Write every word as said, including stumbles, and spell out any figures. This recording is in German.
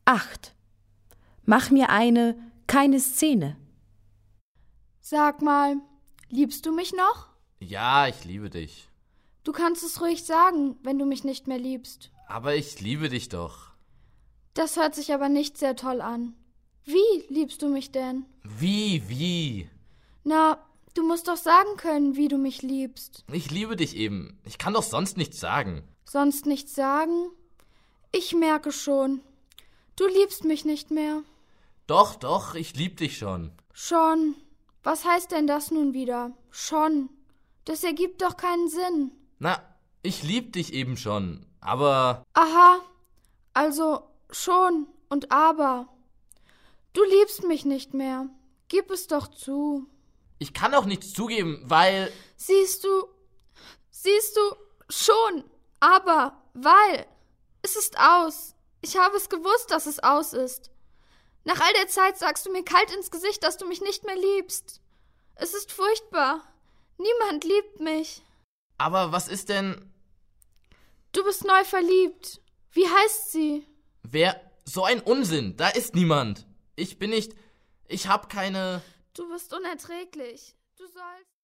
acht. Mach mir eine keine Szene. Sag mal, liebst du mich noch? Ja, ich liebe dich. Du kannst es ruhig sagen, wenn du mich nicht mehr liebst. Aber ich liebe dich doch. Das hört sich aber nicht sehr toll an. Wie liebst du mich denn? Wie, wie? Na, du musst doch sagen können, wie du mich liebst. Ich liebe dich eben. Ich kann doch sonst nichts sagen. Sonst nichts sagen? Ich merke schon. Du liebst mich nicht mehr. Doch, doch, ich lieb dich schon. Schon. Was heißt denn das nun wieder? Schon. Das ergibt doch keinen Sinn. Na, ich lieb dich eben schon, aber... Aha. Also schon und aber. Du liebst mich nicht mehr. Gib es doch zu. Ich kann auch nichts zugeben, weil... Siehst du, siehst du, schon, aber, weil. Es ist aus. Ich habe es gewusst, dass es aus ist. Nach all der Zeit sagst du mir kalt ins Gesicht, dass du mich nicht mehr liebst. Es ist furchtbar. Niemand liebt mich. Aber was ist denn... Du bist neu verliebt. Wie heißt sie? Wer... So ein Unsinn. Da ist niemand. Ich bin nicht... Ich hab keine... Du bist unerträglich. Du sollst...